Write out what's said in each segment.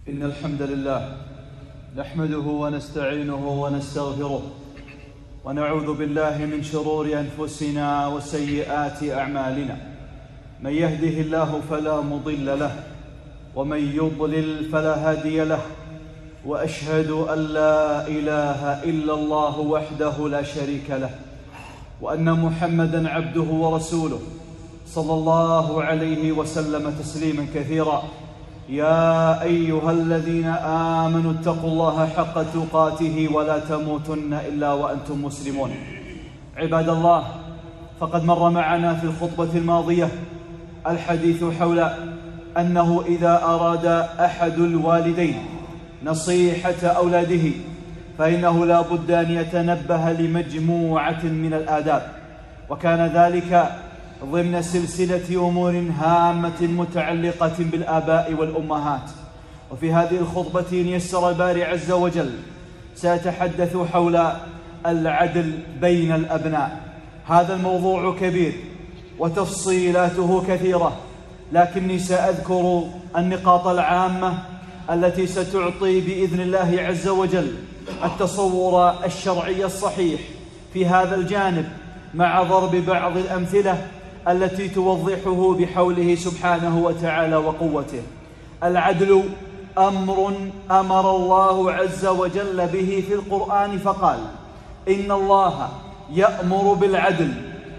إن الحمد لله نحمده ونستعينه ونستغفره ونعوذ بالله من شرور أنفسنا وسيئات أعمالنا. من يهده الله فلا مضل له ومن يضلل فلا هادي له، وأشهد أن لا إله إلا الله وحده لا شريك له، وأن محمدًا عبده ورسوله صلى الله عليه وسلم تسليمًا كثيرا. يا أيها الذين آمنوا اتقوا الله حق تقاته ولا تموتن إلا وأنتم مسلمون. عباد الله، فقد مر معنا في الخطبة الماضية الحديث حول أنه إذا أراد أحد الوالدين نصيحة أولاده فإنه لا بد أن يتنبه لمجموعة من الآداب، وكان ذلك ضمن سلسلة أمور هامة متعلقة بالآباء والأمهات. وفي هذه الخطبة إن يسر الباري عز وجل سأتحدث حول العدل بين الأبناء. هذا الموضوع كبير وتفصيلاته كثيرة، لكني سأذكر النقاط العامة التي ستعطي بإذن الله عز وجل التصور الشرعي الصحيح في هذا الجانب، مع ضرب بعض الأمثلة التي توضحه بحوله سبحانه وتعالى وقوته. العدل أمر أمر الله عز وجل به في القرآن فقال: إن الله يأمر بالعدل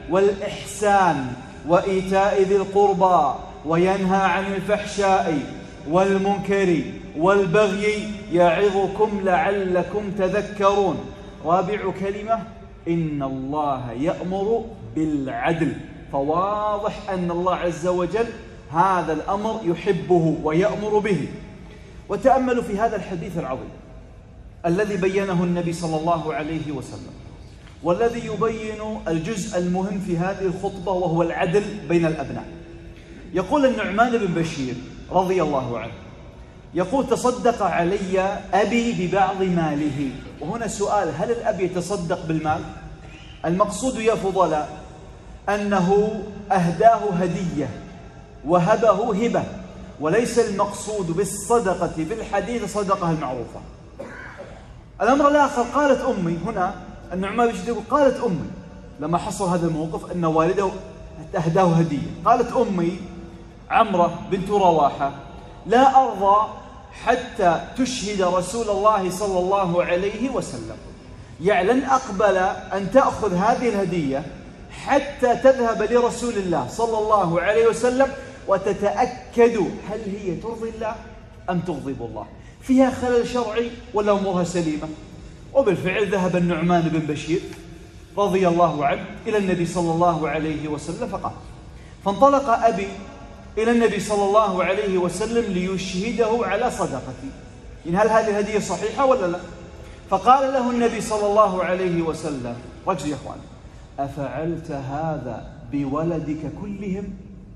والإحسان وإيتاء ذي القربى وينهى عن الفحشاء والمنكر والبغي يعظكم لعلكم تذكرون. رابع كلمة: إن الله يأمر بالعدل. فواضح أن الله عز وجل هذا الأمر يحبه ويأمر به. وتأملوا في هذا الحديث العظيم الذي بينه النبي صلى الله عليه وسلم، والذي يبين الجزء المهم في هذه الخطبة، وهو العدل بين الأبناء. يقول النعمان بن بشير رضي الله عنه، يقول: تصدق علي أبي ببعض ماله. وهنا سؤال: هل الأب يتصدق بالمال؟ المقصود يا فضلاء أنه أهداه هدية وهبه هبة، وليس المقصود بالصدقة في الحديث صدقة المعروفة. الأمر الآخر: قالت أمي، هنا النعمان بن بشير قالت أمي لما حصل هذا الموقف أن والده أهداه هدية، قالت أمي عمرة بنت رواحة: لا أرضى حتى تشهد رسول الله صلى الله عليه وسلم. يعني لن أقبل أن تأخذ هذه الهدية حتى تذهب لرسول الله صلى الله عليه وسلم وتتأكد هل هي ترضي الله أم تغضب الله، فيها خلل شرعي ولا أمورها سليمة. وبالفعل ذهب النعمان بن بشير رضي الله عنه إلى النبي صلى الله عليه وسلم فقال: فانطلق أبي إلى النبي صلى الله عليه وسلم ليشهده على صدقتي، إن هل هذه الهدية صحيحة ولا لا؟ فقال له النبي صلى الله عليه وسلم: ركزوا يا أخوان، أفعلت هذا بولدك كلهم؟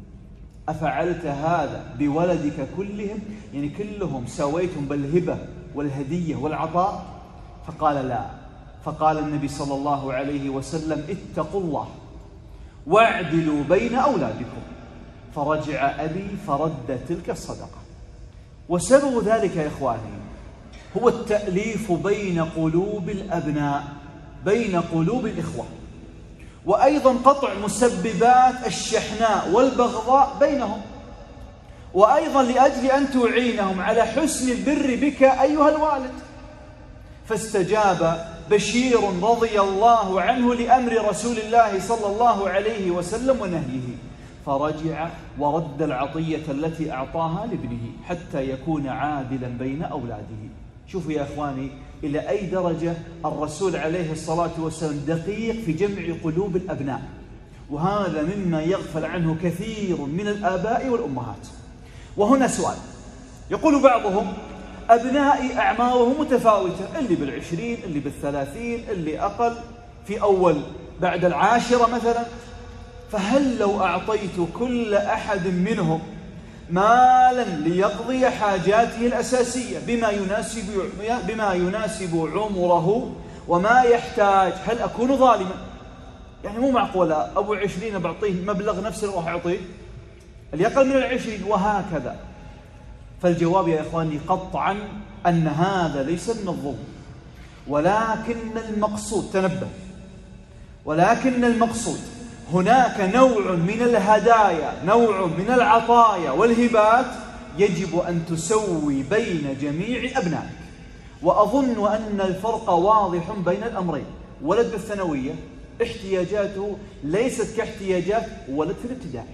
أفعلت هذا بولدك كلهم؟ يعني كلهم سويتم بالهبة والهدية والعطاء؟ فقال: لا. فقال النبي صلى الله عليه وسلم: اتقوا الله واعدلوا بين أولادكم. فرجع أبي فرد تلك الصدقة. وسبب ذلك يا إخواني هو التأليف بين قلوب الأبناء، بين قلوب الإخوة، وأيضا قطع مسببات الشحناء والبغضاء بينهم، وأيضا لأجل أن تعينهم على حسن البر بك أيها الوالد. فاستجاب بشير رضي الله عنه لأمر رسول الله صلى الله عليه وسلم ونهيه، فرجع ورد العطية التي أعطاها لابنه حتى يكون عادلا بين أولاده. شوفوا يا إخواني إلى أي درجة الرسول عليه الصلاة والسلام دقيق في جمع قلوب الأبناء، وهذا مما يغفل عنه كثير من الآباء والأمهات. وهنا سؤال: يقول بعضهم: أبنائي أعمارهم متفاوتة، اللي بالعشرين، اللي بالثلاثين، اللي أقل في أول بعد العاشرة مثلا، فهل لو أعطيت كل أحد منهم مالا ليقضي حاجاته الأساسية بما يناسب عمره وما يحتاج، هل أكون ظالما؟ يعني مو معقولة أبو 20 بعطيه مبلغ نفس اللي راح أعطيه اللي أقل من 20، وهكذا. فالجواب يا إخواني قطعا أن هذا ليس من الظلم، ولكن المقصود، تنبه، ولكن المقصود هناك نوع من الهدايا، نوع من العطايا والهبات يجب أن تسوي بين جميع أبنائك. وأظن أن الفرق واضح بين الأمرين. ولد بالثانوية احتياجاته ليست كاحتياجات ولد في الابتدائي،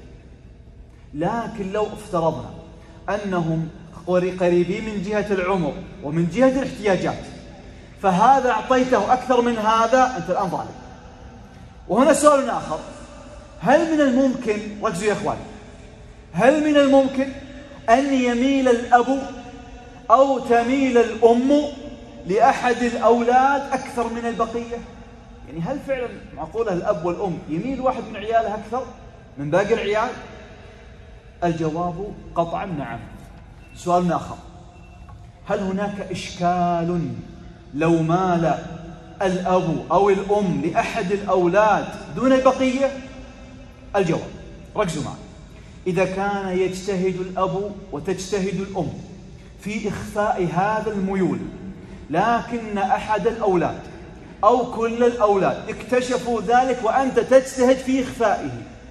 لكن لو افترضنا أنهم قريبين من جهة العمر ومن جهة الاحتياجات، فهذا أعطيته أكثر من هذا، أنت الآن ظالم. وهنا سؤال آخر: هل من الممكن، ركزوا يا إخواني، هل من الممكن أن يميل الأب أو تميل الأم لأحد الأولاد أكثر من البقية؟ يعني هل فعلا معقولة الأب والأم يميل واحد من عياله أكثر من باقي العيال؟ الجواب قطعا نعم. سؤال آخر: هل هناك إشكال لو مال الأب أو الأم لأحد الأولاد دون البقية؟ الجواب، ركزوا معي، إذا كان يجتهد الأب وتجتهد الأم في إخفاء هذا الميول، لكن أحد الأولاد أو كل الأولاد اكتشفوا ذلك وأنت تجتهد في إخفائه،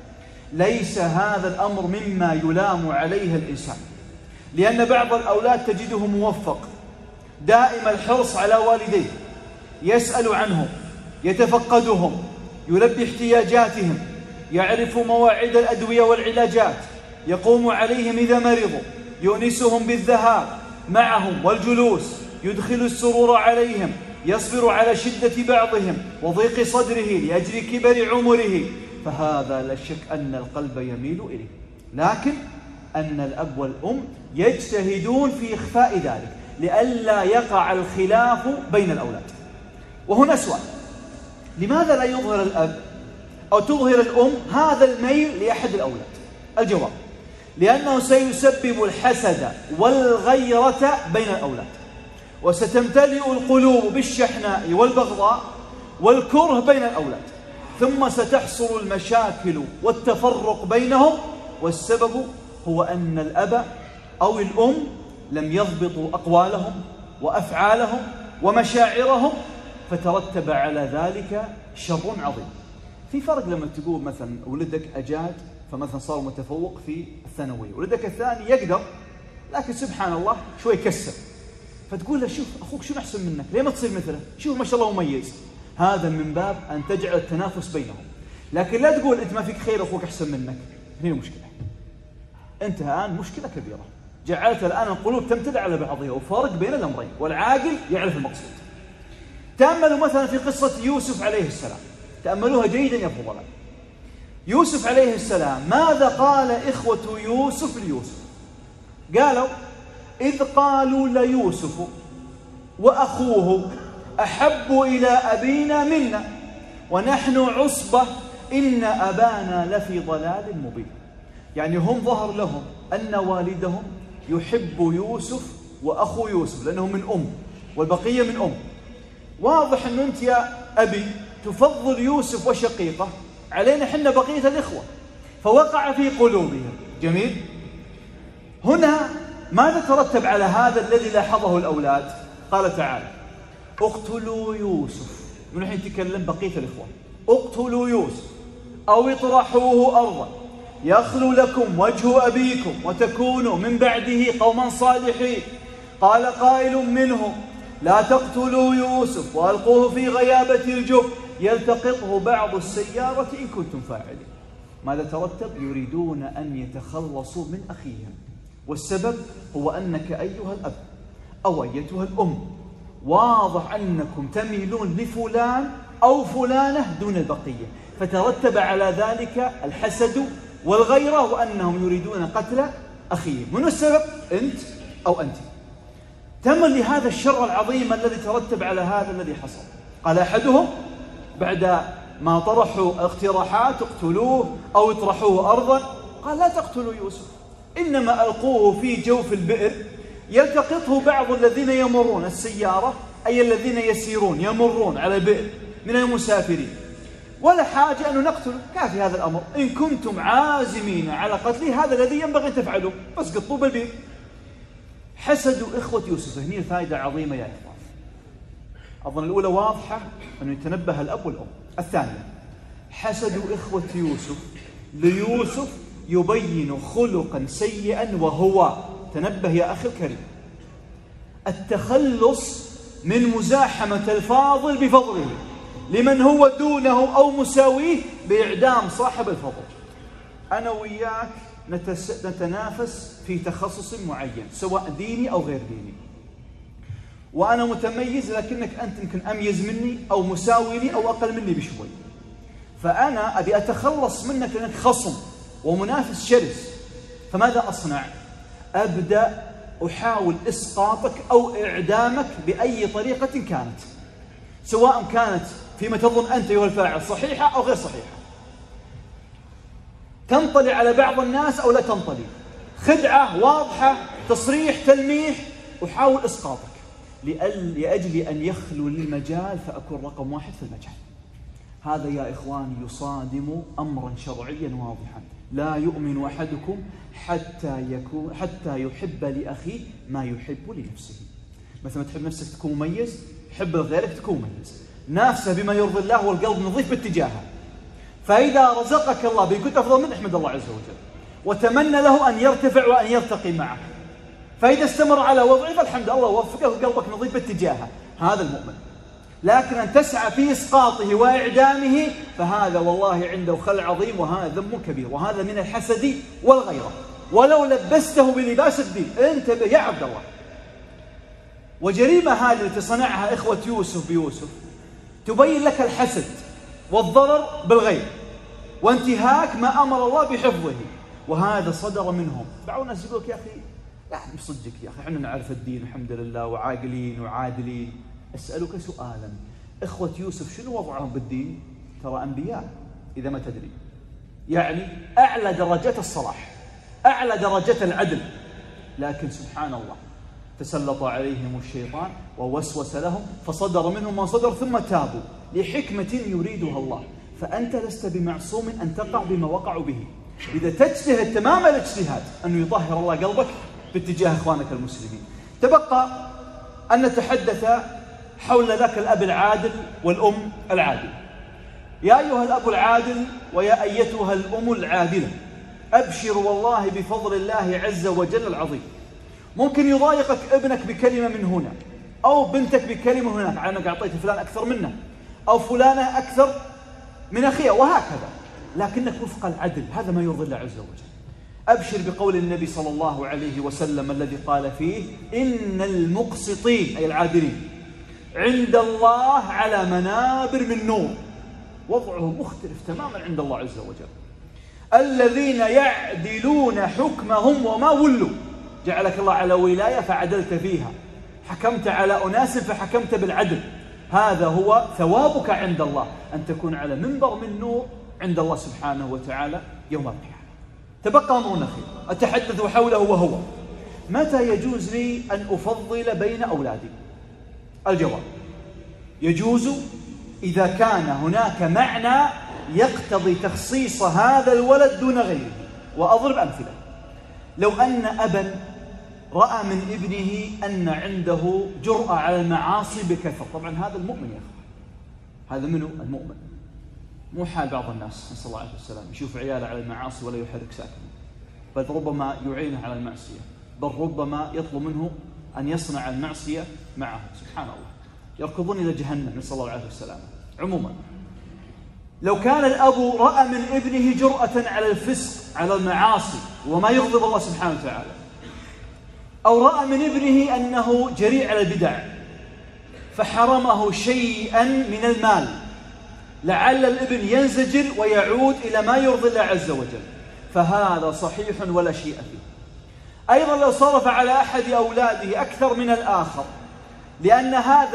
ليس هذا الأمر مما يلام عليه الإنسان، لأن بعض الأولاد تجده موفق، دائم الحرص على والديه، يسأل عنهم، يتفقدهم، يلبي احتياجاتهم، يعرف مواعيد الأدوية والعلاجات، يقوم عليهم إذا مرضوا، يؤنسهم بالذهاب معهم والجلوس، يدخل السرور عليهم، يصبر على شدة بعضهم وضيق صدره لأجل كبر عمره، فهذا لا شك أن القلب يميل إليه. لكن أن الأب والأم يجتهدون في إخفاء ذلك لئلا يقع الخلاف بين الأولاد. وهنا سؤال: لماذا لا يظهر الأب أو تظهر الأم هذا الميل لأحد الأولاد؟ الجواب: لأنه سيسبب الحسد والغيرة بين الأولاد، وستمتلئ القلوب بالشحناء والبغضاء والكره بين الأولاد، ثم ستحصل المشاكل والتفرق بينهم، والسبب هو أن الأب أو الأم لم يضبطوا أقوالهم وأفعالهم ومشاعرهم، فترتب على ذلك شر عظيم. في فرق لما تقول مثلا ولدك أجاد فمثلا صار متفوق في الثانوية، ولدك الثاني يقدر لكن سبحان الله شوي كسر، فتقول له شوف أخوك شو أحسن منك، ليه ما تصير مثله، شوف ما شاء الله مميز. هذا من باب أن تجعل التنافس بينهم، لكن لا تقول أنت ما فيك خير أخوك أحسن منك. هنا المشكلة، أنت الآن مشكلة كبيرة، جعلت الآن القلوب تمتد على بعضها، وفارق بين الأمرين، والعاقل يعرف المقصود. تأملوا مثلا في قصة يوسف عليه السلام، تأملوها جيدا يا فضلاء. يوسف عليه السلام ماذا قال إخوة يوسف ليوسف؟ قالوا: إذ قالوا ليوسف وأخوه أحب إلى أبينا منا ونحن عصبة إن أبانا لفي ضلال مبين. يعني هم ظهر لهم أن والدهم يحب يوسف وأخو يوسف لأنهم من أم والبقية من أم. واضح أن أنت يا أبي تفضل يوسف وشقيقه علينا حنا بقية الإخوة، فوقع في قلوبهم. جميل. هنا ماذا ترتب على هذا الذي لاحظه الأولاد؟ قال تعالى: اقتلوا يوسف. من الحين تكلم بقية الإخوة: اقتلوا يوسف أو اطرحوه أرضا يخلو لكم وجه أبيكم وتكونوا من بعده قوما صالحين. قال قائل منهم: لا تقتلوا يوسف وألقوه في غيابة الجب يلتقطه بعض السيارة إن كنتم فاعلين. ماذا ترتب؟ يريدون أن يتخلصوا من أخيهم، والسبب هو أنك أيها الأب أو أيتها الأم واضح أنكم تميلون لفلان أو فلانة دون البقية، فترتب على ذلك الحسد والغيرة، وأنهم يريدون قتل أخيهم. من السبب؟ أنت أو أنت. تمل لهذا الشر العظيم الذي ترتب على هذا الذي حصل. قال أحدهم بعد ما طرحوا اقتراحات: اقتلوه أو اطرحوه أرضا. قال: لا تقتلوا يوسف، إنما ألقوه في جوف البئر يلتقطه بعض الذين يمرون السيارة، أي الذين يسيرون يمرون على البئر من المسافرين، ولا حاجة أن نقتله، كافي هذا الأمر. إن كنتم عازمين على قتله هذا الذي ينبغي أن تفعلوه، بس قطوه بالبئر. حسد إخوة يوسف. هنا فائدة عظيمة يا إخوان. أظن الأولى واضحة، أنه يتنبه الأب والأم. الثانية، حسد إخوة يوسف ليوسف يبين خلقا سيئا، وهو، تنبه يا أخي الكريم، التخلص من مزاحمة الفاضل بفضله لمن هو دونه أو مساويه بإعدام صاحب الفضل. أنا وياك نتنافس في تخصص معين، سواء ديني أو غير ديني، وأنا متميز لكنك أنت يمكن أميز مني أو مساوي لي أو أقل مني بشوي، فأنا أبي أتخلص منك لأنك خصم ومنافس شرس. فماذا أصنع؟ أبدأ أحاول إسقاطك أو إعدامك بأي طريقة كانت، سواء كانت فيما تظن أنت أيها الفاعل صحيحة أو غير صحيحة، تنطلي على بعض الناس أو لا تنطلي، خدعة واضحة، تصريح، تلميح، أحاول إسقاطك لأجل أن يخلو لي المجال فأكون رقم واحد في المجال. هذا يا إخواني يصادم أمرا شرعيا واضحا: لا يؤمن أحدكم حتى يحب لأخيه ما يحب لنفسه. مثل ما تحب نفسك تكون مميز، حب لغيرك تكون مميز. نافسه بما يرضي الله والقلب نظيف باتجاهه. فإذا رزقك الله بكنت أفضل منه، احمد الله عز وجل وتمنى له أن يرتفع وأن يرتقي معك. فإذا استمر على وضعه فالحمد لله وفقه وقلبك نظيف باتجاهه، هذا المؤمن. لكن أن تسعى في إسقاطه وإعدامه فهذا والله عنده خل عظيم، وهذا ذنب كبير، وهذا من الحسد والغيرة، ولو لبسته بلباس الدين. انتبه يا عبد الله. وجريمة هذه التي صنعها إخوة يوسف بيوسف تبين لك الحسد والضرر بالغير وانتهاك ما أمر الله بحفظه، وهذا صدر منهم. بعض الناس يقولك يا أخي لا مصدق يا أخي، احنا نعرف الدين الحمد لله وعاقلين وعادلين. أسألك سؤالا: إخوة يوسف شنو وضعهم بالدين؟ ترى أنبياء إذا ما تدري، يعني أعلى درجات الصلاح، أعلى درجات العدل، لكن سبحان الله تسلط عليهم الشيطان ووسوس لهم فصدر منهم ما صدر، ثم تابوا لحكمة يريدها الله. فأنت لست بمعصوم أن تقع بما وقعوا به، إذا تجتهد تمام الاجتهاد أن يطهر الله قلبك باتجاه إخوانك المسلمين. تبقى أن نتحدث حول ذاك الأب العادل والأم العادل. يا أيها الأب العادل ويا أيتها الأم العادلة، أبشر والله بفضل الله عز وجل العظيم. ممكن يضايقك ابنك بكلمة من هنا، أو بنتك بكلمة هناك، عنك أعطيت فلان أكثر منه، أو فلانة أكثر من أخيها، وهكذا، لكنك وفق العدل، هذا ما يرضي الله عز وجل. أبشر بقول النبي صلى الله عليه وسلم الذي قال فيه: إن المقسطين أي العادلين عند الله على منابر من نور. وضعه مختلف تماما عند الله عز وجل. الذين يعدلون حكمهم وما ولوا، جعلك الله على ولاية فعدلت فيها، حكمت على أناس فحكمت بالعدل، هذا هو ثوابك عند الله، أن تكون على منبر من نور عند الله سبحانه وتعالى يوم القيامة. تبقى أمر أخير أتحدث حوله، وهو: متى يجوز لي أن أفضل بين أولادي؟ الجواب: يجوز إذا كان هناك معنى يقتضي تخصيص هذا الولد دون غيره. وأضرب أمثلة: لو أن أبا رأى من ابنه أن عنده جرأة على المعاصي بكثرة، طبعا هذا المؤمن يا أخي، هذا منه المؤمن، مو حال بعض الناس نسأل الله عليه السلام يشوف عياله على المعاصي ولا يحرك ساكنه، بل ربما يعينه على المعصية، بل ربما يطلب منه أن يصنع المعصية معه. سبحان الله، يركضون إلى جهنم نسأل الله عليه السلام. عموما لو كان الأب رأى من ابنه جرأة على الفسق على المعاصي وما يغضب الله سبحانه وتعالى، أو رأى من ابنه أنه جريء على البدع فحرمه شيئا من المال، لعل الابن ينزجر ويعود إلى ما يرضي الله عز وجل، فهذا صحيح ولا شيء فيه. أيضا لو صرف على أحد أولاده أكثر من الآخر لأن هذا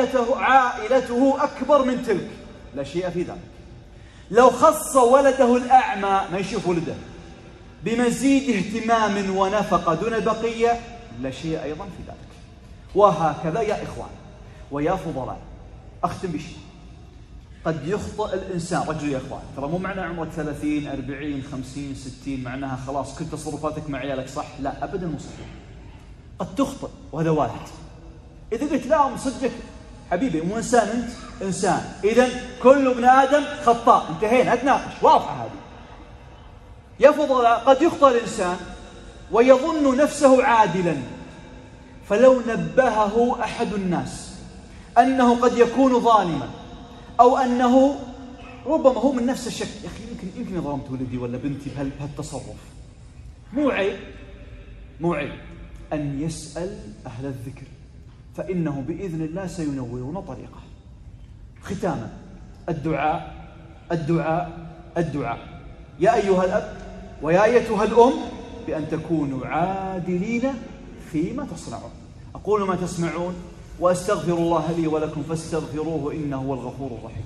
عائلته أكبر من تلك، لا شيء في ذلك. لو خص ولده الأعمى ما يشوف ولده بمزيد اهتمام ونفقة دون البقية، لا شيء أيضا في ذلك. وهكذا يا إخوان ويا فضلاء. أختم بشيء: قد يخطئ الإنسان، رجل يا إخوان، ترى مو معنى عمرك 30 40 50 60 معناها خلاص كل تصرفاتك مع عيالك صح، لا أبدا مو صحيح. قد تخطئ وهذا وارد. إذا قلت لا مصدق حبيبي مو إنسان أنت إنسان، إذن كل ابن آدم خطاء، انتهينا أتناقش، واضحة هذه. يا فضلاء قد يخطئ الإنسان ويظن نفسه عادلا، فلو نبهه أحد الناس أنه قد يكون ظالما أو أنه ربما هو من نفس الشك، يا أخي يمكن ظلمت ولدي ولا بنتي بهالتصرف، مو عيب أن يسأل أهل الذكر، فإنه بإذن الله سينورون طريقه. ختاما، الدعاء الدعاء الدعاء. يا أيها الأب ويا أيتها الأم بأن تكونوا عادلين فيما تصنعون. أقول ما تسمعون وأستغفر الله لي ولكم فاستغفروه إنه هو الغفور الرحيم.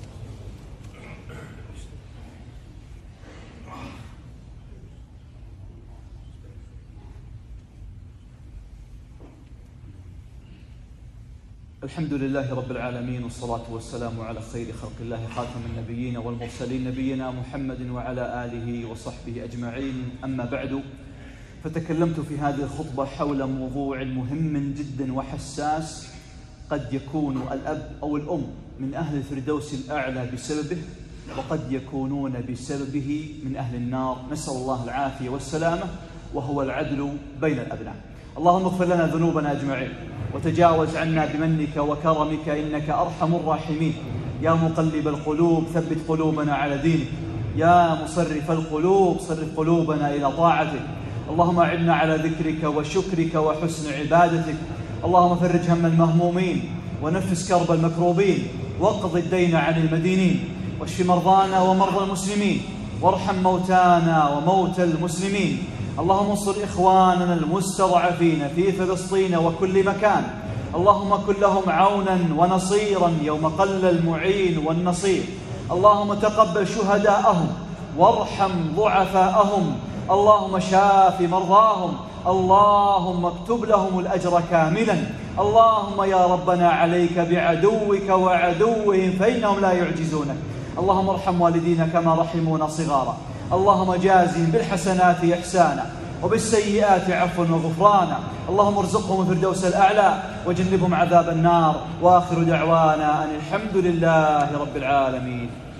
الحمد لله رب العالمين، والصلاة والسلام على خير خلق الله خاتم النبيين والمرسلين نبينا محمد وعلى آله وصحبه أجمعين. أما بعد، فتكلمت في هذه الخطبة حول موضوع مهم جدا وحساس قد يكون الأب أو الأم من أهل الفردوس الأعلى بسببه، وقد يكونون بسببه من أهل النار، نسأل الله العافية والسلامة، وهو العدل بين الأبناء. اللهم اغفر لنا ذنوبنا أجمعين وتجاوز عنا بمنك وكرمك إنك أرحم الراحمين. يا مقلب القلوب ثبت قلوبنا على دينك، يا مصرف القلوب صرف قلوبنا إلى طاعتك. اللهم أعنا على ذكرك وشكرك وحسن عبادتك. اللهم فرج هم المهمومين ونفس كرب المكروبين واقض الدين عن المدينين، واشف مرضانا ومرضى المسلمين، وارحم موتانا وموتى المسلمين. اللهم انصر إخواننا المستضعفين في فلسطين وكل مكان. اللهم كن لهم عونا ونصيرا يوم قل المعين والنصير. اللهم تقبل شهداءهم وارحم ضعفاءهم. اللهم شاف مرضاهم. اللهم اكتب لهم الأجر كاملا. اللهم يا ربنا عليك بعدوك وعدوهم فإنهم لا يعجزونك. اللهم ارحم والدينا كما رحمونا صغارا. اللهم جازهم بالحسنات إحسانا وبالسيئات عفوا وغفرانا. اللهم ارزقهم الفردوس الأعلى وجنبهم عذاب النار. وآخر دعوانا أن الحمد لله رب العالمين.